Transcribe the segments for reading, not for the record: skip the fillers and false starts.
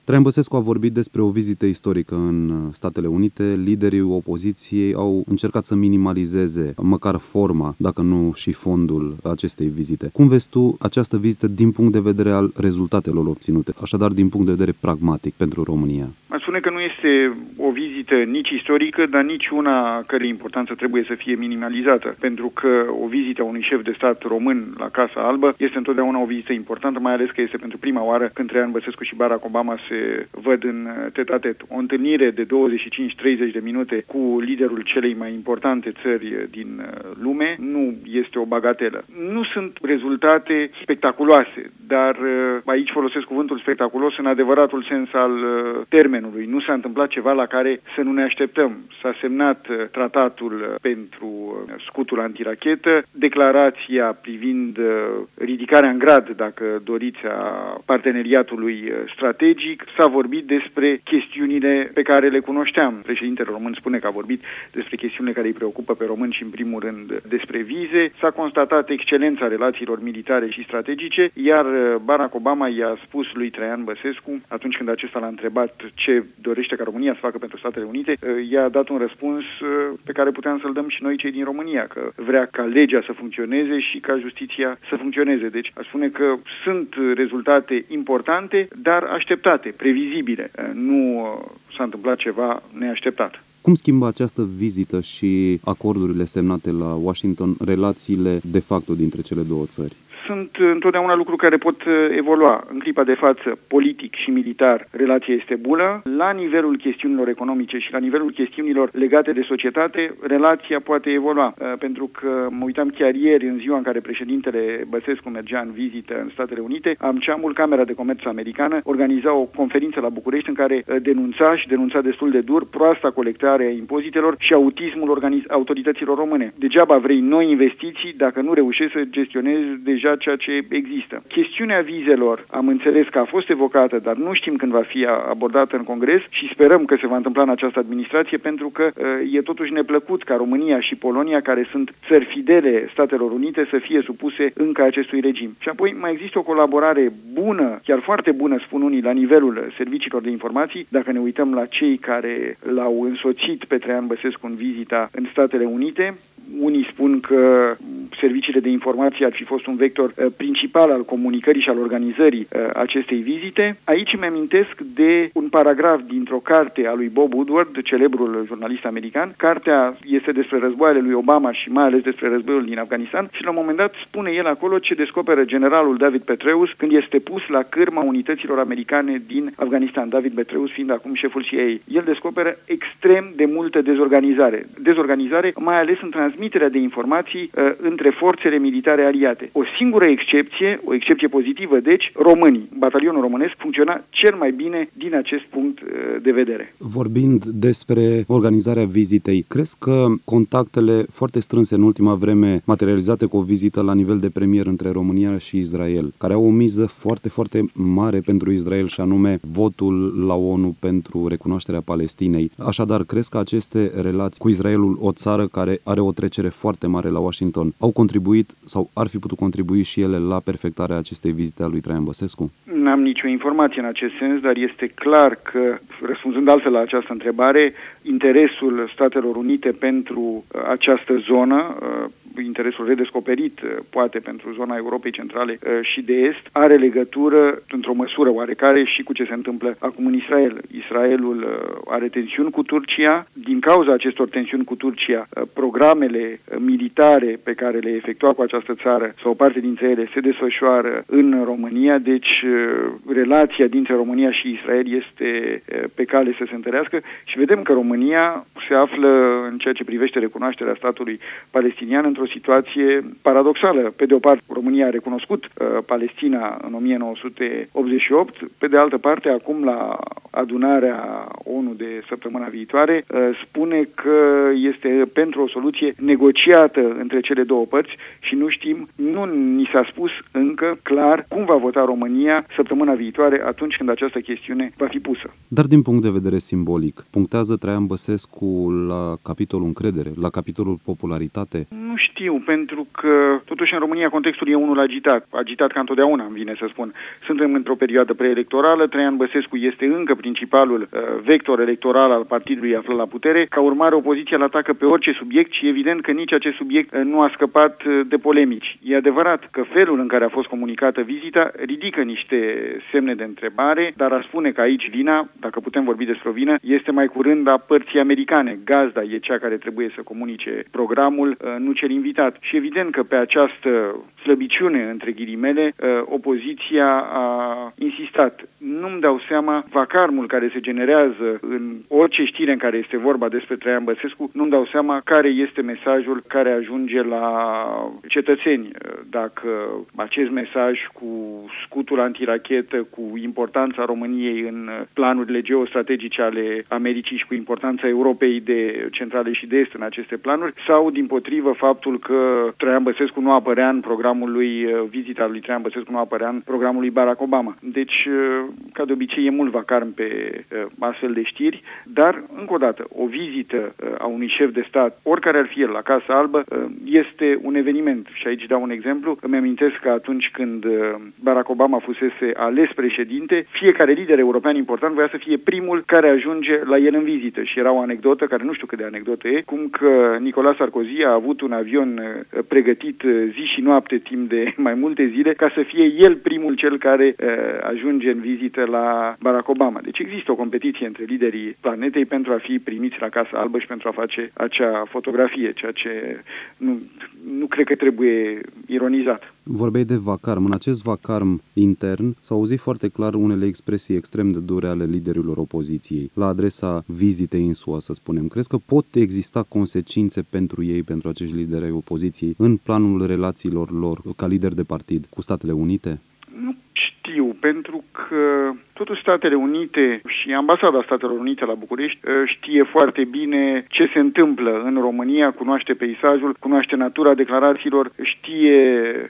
Traian Băsescu a vorbit despre o vizită istorică în Statele Unite. Liderii opoziției au încercat să minimalizeze măcar forma, dacă nu și fondul acestei vizite. Cum vezi tu această vizită din punct de vedere al rezultatelor obținute, așadar din punct de vedere pragmatic pentru România? Aș spune că nu este o vizită nici istorică, dar nici una cărei importanță trebuie să fie minimalizată, pentru că o vizită a unui șef de stat român la Casa Albă este întotdeauna o vizită importantă, mai ales că este pentru prima oară când Traian Băsescu și Barack Obama se văd în tet-a-tet. O întâlnire de 25-30 de minute cu liderul celei mai importante țări din lume nu este o bagatelă. Nu sunt rezultate spectaculoase, dar aici folosesc cuvântul spectaculos în adevăratul sens al termenului. Nu s-a întâmplat ceva la care să nu ne așteptăm. S-a semnat tratatul pentru scutul antirachetă, declarația privind ridicarea în grad, dacă doriți, a parteneriatului strategic. S-a vorbit despre chestiunile pe care le cunoșteam. Președintele român spune că a vorbit despre chestiunile care îi preocupă pe români și, în primul rând, despre vize. S-a constatat excelența relațiilor militare și strategice, iar Barack Obama i-a spus lui Traian Băsescu, atunci când acesta l-a întrebat ce dorește ca România să facă pentru Statele Unite, i-a dat un răspuns pe care puteam să-l dăm și noi cei din România, că vrea ca legea să funcționeze și ca justiția să funcționeze. Deci, aș spune că sunt rezultate importante, dar așteptate, previzibile. Nu s-a întâmplat ceva neașteptat. Cum schimbă această vizită și acordurile semnate la Washington relațiile de facto dintre cele două țări? Sunt întotdeauna lucruri care pot evolua. În clipa de față, politic și militar, relația este bună. La nivelul chestiunilor economice și la nivelul chestiunilor legate de societate, relația poate evolua. Pentru că mă uitam chiar ieri, în ziua în care președintele Băsescu mergea în vizită în Statele Unite, AmCham-ul, Camera de Comerț americană, organiza o conferință la București în care denunța destul de dur proasta colectare a impozitelor și autismul autorităților române. Degeaba vrei noi investiții dacă nu reușești să gestionezi deja ceea ce există. Chestiunea vizelor am înțeles că a fost evocată, dar nu știm când va fi abordată în Congres și sperăm că se va întâmpla în această administrație, pentru că e totuși neplăcut ca România și Polonia, care sunt țări fidele Statelor Unite, să fie supuse încă acestui regim. Și apoi mai există o colaborare bună, chiar foarte bună, spun unii, la nivelul serviciilor de informații. Dacă ne uităm la cei care l-au însoțit pe Traian Băsescu în vizita în Statele Unite, unii spun că serviciile de informații ar fi fost un vector principal al comunicării și al organizării acestei vizite. Aici îmi amintesc de un paragraf dintr-o carte a lui Bob Woodward, celebrul jurnalist american. Cartea este despre războaiele lui Obama și mai ales despre războiul din Afganistan și la un moment dat spune el acolo ce descoperă generalul David Petraeus când este pus la cârma unităților americane din Afganistan, David Petraeus fiind acum șeful CIA. El descoperă extrem de multă dezorganizare. Dezorganizare mai ales în transmiterea de informații între forțele militare aliate. O singură excepție, o excepție pozitivă, deci, românii. Batalionul românesc funcționa cel mai bine din acest punct de vedere. Vorbind despre organizarea vizitei, crezi că contactele foarte strânse în ultima vreme, materializate cu o vizită la nivel de premier între România și Israel, care au o miză foarte, foarte mare pentru Israel și anume votul la ONU pentru recunoașterea Palestinei. Așadar, crezi că aceste relații cu Israelul, o țară care are o trecere foarte mare la Washington, au contribuit sau ar fi putut contribui și ele la perfectarea acestei vizite a lui Traian Băsescu? N-am nicio informație în acest sens, dar este clar că, răspunzând altfel la această întrebare, interesul Statelor Unite pentru această zonă, interesul redescoperit, poate, pentru zona Europei Centrale și de Est, are legătură, într-o măsură oarecare, și cu ce se întâmplă acum în Israel. Israelul are tensiuni cu Turcia. Din cauza acestor tensiuni cu Turcia, programele militare pe care le efectua cu această țară, sau o parte dintre ele, se desfășoară în România, deci relația dintre România și Israel este pe cale să se întărească și vedem că România se află, în ceea ce privește recunoașterea statului palestinian, într-o situație paradoxală. Pe de o parte, România a recunoscut Palestina în 1988, pe de altă parte, acum, la adunarea ONU de săptămâna viitoare, spune că este pentru o soluție negociată între cele două părți și nu ni s-a spus încă clar cum va vota România săptămâna viitoare atunci când această chestiune va fi pusă. Dar din punct de vedere simbolic, punctează Traian Băsescu la capitolul încredere, la capitolul popularitate? Nu știu, pentru că totuși în România contextul e unul agitat ca întotdeauna, îmi vine să spun. Suntem într-o perioadă preelectorală, Traian Băsescu este încă principalul vector electoral al partidului aflat la putere, ca urmare opoziția îl atacă pe orice subiect și evident că nici acest subiect nu a scăpat de polemici. E adevărat că felul în care a fost comunicată vizita ridică niște semne de întrebare, dar a spune că aici vina, dacă putem vorbi despre o vină, este mai curând a părții americane. Gazda e cea care trebuie să comunice programul, nu cel invitat. Și evident că pe această slăbiciune, între ghilimele, opoziția a insistat. Nu-mi dau seama, vacarmul care se generează în orice știre în care este vorba despre Traian Băsescu, nu-mi dau seama care este mesajul care ajunge la cetățeni. Dacă acest mesaj cu scutul antirachetă, cu importanța României în planurile geostrategice ale Americii și cu importanța Europei de centrale și de est în aceste planuri, sau dimpotrivă faptul că Traian Băsescu nu apărea în programul lui, vizita lui Traian Băsescu nu apărea în programul lui Barack Obama. Deci, ca de obicei, e mult vacarm pe astfel de știri, dar, încă o dată, o vizită a unui șef de stat, oricare ar fi el, la Casa Albă, este un eveniment. Și aici dau un exemplu. Îmi amintesc că atunci când Barack Obama fusese ales președinte, fiecare lider european important voia să fie primul care ajunge la el în vizită. Și era o anecdotă, care nu știu cât de anecdotă e, cum că Nicolas Sarkozy a avut un avion pregătit zi și noapte timp de mai multe zile ca să fie el primul cel care ajunge în vizită la Barack Obama. Deci există o competiție între liderii planetei pentru a fi primiți la Casa Albă și pentru a face acea fotografie, ceea ce nu cred că trebuie ironizat. Vorbeai de vacarm. În acest vacarm intern s-au auzit foarte clar unele expresii extrem de dure ale liderilor opoziției la adresa vizitei în SUA, să spunem. Crezi că pot exista consecințe pentru ei, pentru acești lideri ai opoziției, în planul relațiilor lor ca lideri de partid cu Statele Unite? Nu știu, pentru că totuși Statele Unite și Ambasada Statelor Unite la București știe foarte bine ce se întâmplă în România, cunoaște peisajul, cunoaște natura declarațiilor, știe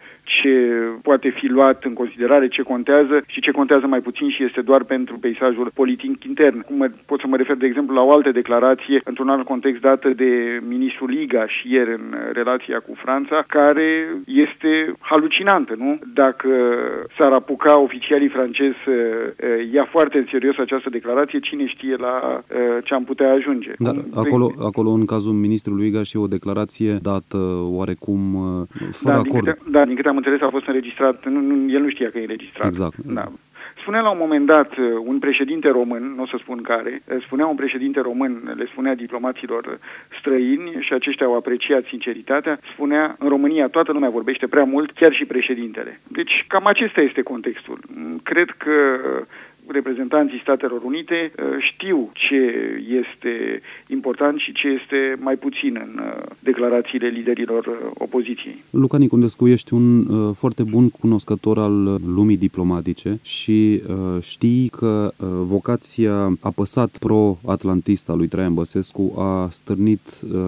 ce poate fi luat în considerare, ce contează și ce contează mai puțin și este doar pentru peisajul politic intern. Pot să mă refer, de exemplu, la o altă declarație, într-un alt context dată de ministrul Liga și ieri în relația cu Franța, care este halucinantă, nu? Dacă s-ar apuca oficialii francezi să ia foarte în serios această declarație, cine știe la ce am putea ajunge. Dar acolo, în cazul ministrului Liga, și o declarație dată oarecum fără acord. Din câte am înțeles, a fost înregistrat, el nu știa că e înregistrat. Exact. Da. Spunea la un moment dat un președinte român, nu o să spun care, spunea un președinte român, le spunea diplomaților străini și aceștia au apreciat sinceritatea, spunea, în România toată lumea vorbește prea mult, chiar și președintele. Deci cam acesta este contextul. Cred că reprezentanții Statelor Unite știu ce este important și ce este mai puțin în declarațiile liderilor opoziției. Luca Nicundescu, ești un foarte bun cunoscător al lumii diplomatice și știi că vocația apăsat pro-atlantistă a lui Traian Băsescu a stârnit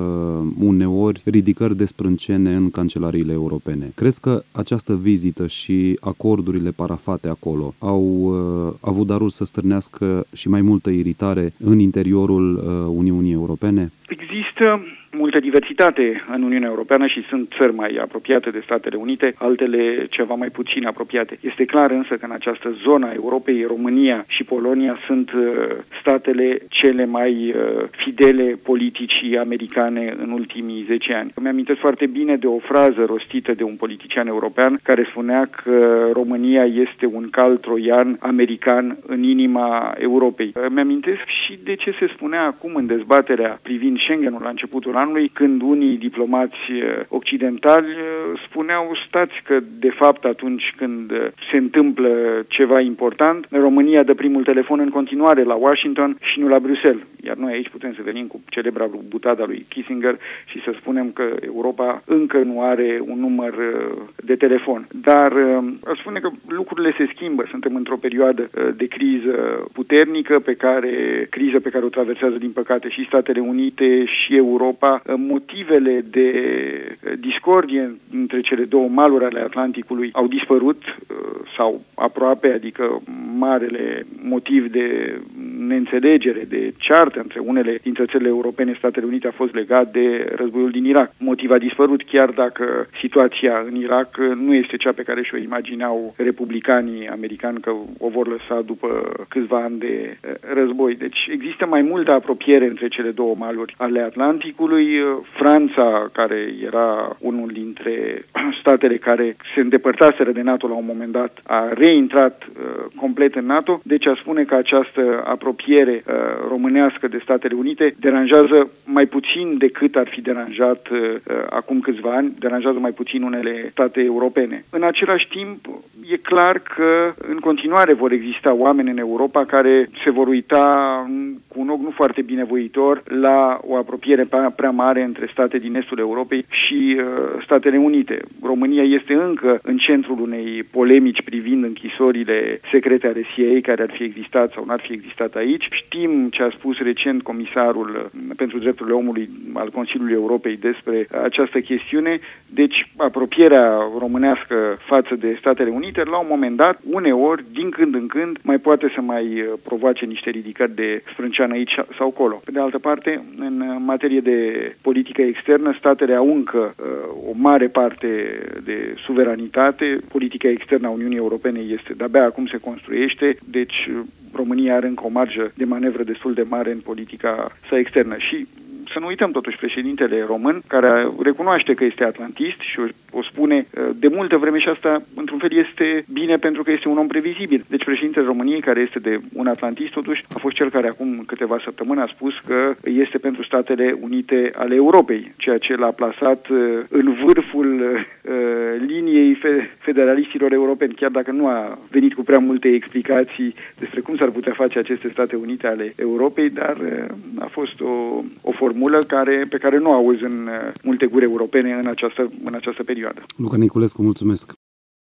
uneori ridicări de sprâncene în cancelariile europene. Crezi că această vizită și acordurile parafate acolo au avut darul să stârnească și mai multă iritare în interiorul Uniunii Europene? Există multă diversitate în Uniunea Europeană și sunt țări mai apropiate de Statele Unite, altele ceva mai puțin apropiate. Este clar însă că în această zonă a Europei, România și Polonia sunt statele cele mai fidele politicii americane în ultimii 10 ani. Îmi amintesc foarte bine de o frază rostită de un politician european care spunea că România este un cal troian american în inima Europei. Îmi amintesc și de ce se spunea acum în dezbaterea privind Schengenul la începutul anului, anului, când unii diplomați occidentali spuneau, stați că de fapt atunci când se întâmplă ceva important, România dă primul telefon în continuare la Washington și nu la Bruxelles. Iar noi aici putem să venim cu celebra butada lui Kissinger și să spunem că Europa încă nu are un număr de telefon. Dar aș spune că lucrurile se schimbă. Suntem într-o perioadă de criză puternică, criză pe care o traversează din păcate și Statele Unite și Europa. Motivele de discordie între cele două maluri ale Atlanticului au dispărut sau aproape, adică marele motiv de neînțelegere, de ceartă între unele dintre țările europene, Statele Unite, a fost legat de războiul din Irak. Motiv a dispărut, chiar dacă situația în Irak nu este cea pe care și-o imagineau republicanii americani că o vor lăsa după câțiva ani de război. Deci există mai multă apropiere între cele două maluri ale Atlanticului. Franța, care era unul dintre statele care se îndepărtaseră de NATO la un moment dat, a reintrat complet în NATO, deci a spune că această apropiere românească de Statele Unite deranjează mai puțin decât ar fi deranjat acum câțiva ani, deranjează mai puțin unele state europene. În același timp, e clar că în continuare vor exista oameni în Europa care se vor uita cu un ochi nu foarte binevoitor la o apropiere prea mare între state din estul Europei și Statele Unite. România este încă în centrul unei polemici privind închisorile secrete ale CIA care ar fi existat sau n-ar fi existat aici. Știm ce a spus recent comisarul pentru drepturile omului al Consiliului Europei despre această chestiune, deci apropierea românească față de Statele Unite, la un moment dat, uneori, din când în când, mai poate să mai provoace niște ridicări de sprânceană aici sau acolo. Pe de altă parte, în materie de politică externă, statele au încă o mare parte de suveranitate. Politica externă a Uniunii Europene este de-abia acum se construiește, deci România are încă o marjă de manevră destul de mare în politica sa externă. Și să nu uităm totuși președintele român, care recunoaște că este atlantist și o spune de multă vreme și asta, într-un fel, este bine pentru că este un om previzibil. Deci președintele României, care este de un atlantist, totuși, a fost cel care acum câteva săptămâni a spus că este pentru Statele Unite ale Europei, ceea ce l-a plasat în vârful liniei federalistilor europeni, chiar dacă nu a venit cu prea multe explicații despre cum s-ar putea face aceste State Unite ale Europei, dar a fost o formulă pe care nu o auzi în multe guri europene în această perioadă. Luca Niculescu, mulțumesc!